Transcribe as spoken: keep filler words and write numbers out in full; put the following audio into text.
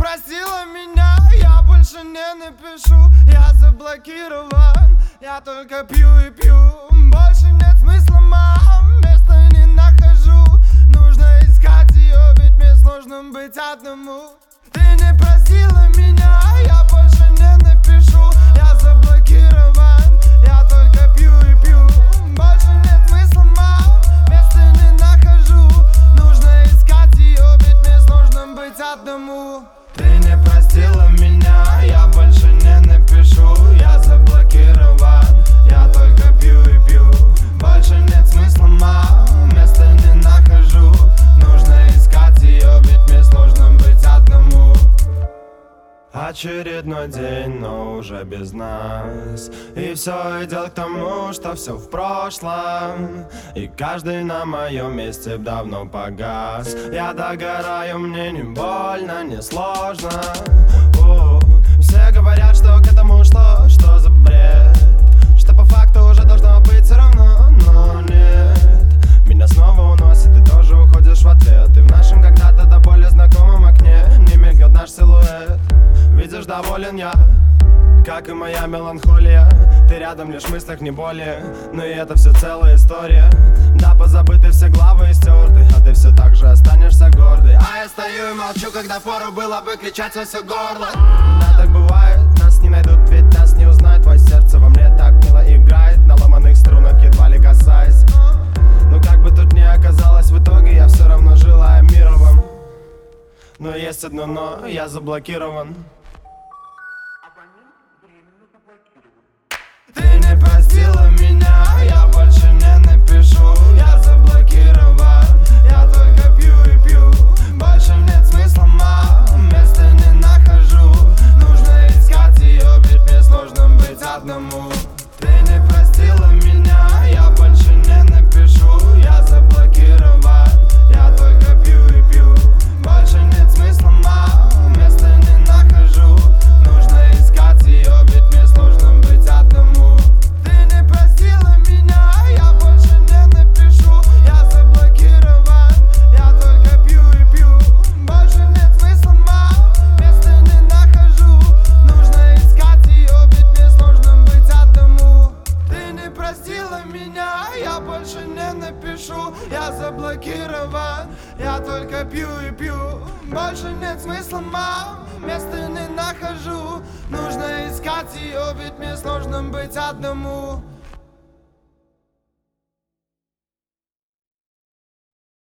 простила меня, я больше не напишу. Я заблокирован, я только пью и пью. Больше нет смысла, мам, места не нахожу. Нужно искать ее, ведь мне сложно быть одному. Ты не простила меня, я больше не напишу. Я заблокирован, я только пью и пью. Больше нет смысла, мам, места не нахожу. Нужно искать ее, ведь мне сложно быть одному. Ты не простила меня, я больше не напишу. Я заблокирован, я только пью и пью. Больше нет смысла, мам, места не нахожу. Нужно искать ее, ведь мне сложно быть одному. Очередной день, но уже без нас. И все идет к тому, что все в прошлом. И каждый на моем месте давно погас. Я догораю, мне не больно, не сложно. О, все говорят, что к этому шло, что за бред. Что по факту уже должно быть все равно, но нет. Меня снова уносит, ты тоже уходишь в ответ. И в нашем когда-то до боли знакомом окне не мигает наш силуэт. Видишь, доволен я, как и моя меланхолия. Ты рядом, лишь в мыслях, не более. Но и это все целая история. Да, позабыты все главы и стерты, а ты все так же останешься гордой. А я стою и молчу, когда фору было бы кричать во все горло. Да, так бывает, нас не найдут, ведь нас не узнают. Твое сердце во мне так мило играет, на ломаных струнах едва ли касаясь. Но как бы тут ни оказалось, в итоге я все равно желаю мира вам. Но есть одно но, я заблокирован. Ты не простила меня, я больше не напишу. Я заблокирован, я только пью и пью. Больше нет смысла, мам, места не нахожу. Нужно искать ее, ведь мне сложно быть одному. Ты не простила меня, я больше не напишу. Я заблокирован, я только пью и пью. Больше нет смысла, мам, места не нахожу. Нужно искать ее, ведь мне сложно быть одному. Ты не простила меня, я больше не напишу. Я заблокирован, я только пью и пью. Больше нет смысла, мам, места не нахожу. Нужно искать ее, ведь мне сложно быть одному. Ты не простила меня, я больше не напишу. Я заблокирован, я только пью и пью. Больше нет смысла, мам, места не нахожу. Нужно искать ее, ведь мне сложно быть одному.